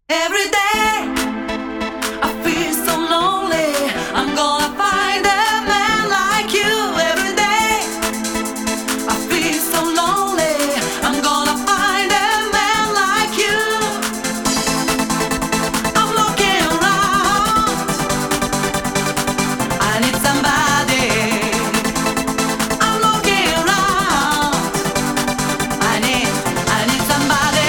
Every day I feel so lonely. I'm gonna find a man like you. Every day I feel so lonely. I'm gonna find a man like you. I'm looking around. I need somebody. I'm looking around. I need somebody.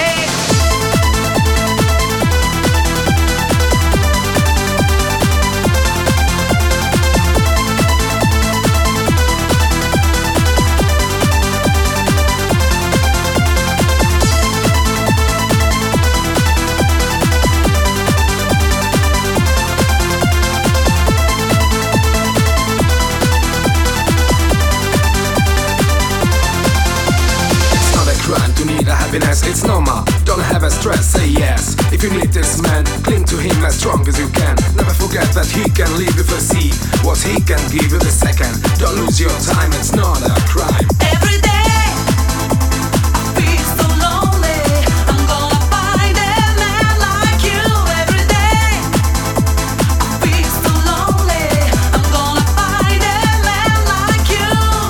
It's not a crime to need a happiness, it's normal. Don't have a stress, say yes. If you need this man, cling to him as strong as you can. Never forget that he can leave you for see what he can give you the second. Don't lose your time, it's not a crime. Every day I feel so lonely. I'm gonna find a man like you. Every day I feel so lonely. I'm gonna find a man like you.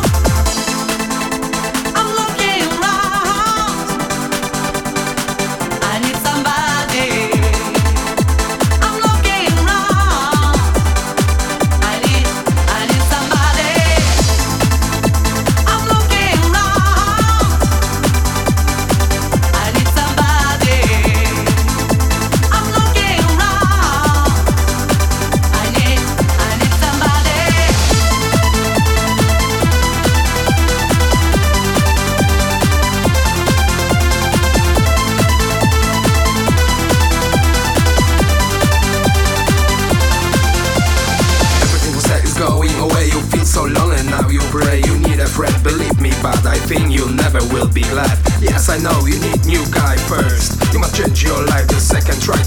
I'm looking around. I need somebody. I'm looking around. I need somebody. I'm looking around. I need somebody. I'm looking around. I need somebody. Everything you said is going away. You feel so lonely now, you pray. You need a friend, believe me, but I think you never will be glad. Yes, I know you need new guy first. You must change your life the second. Try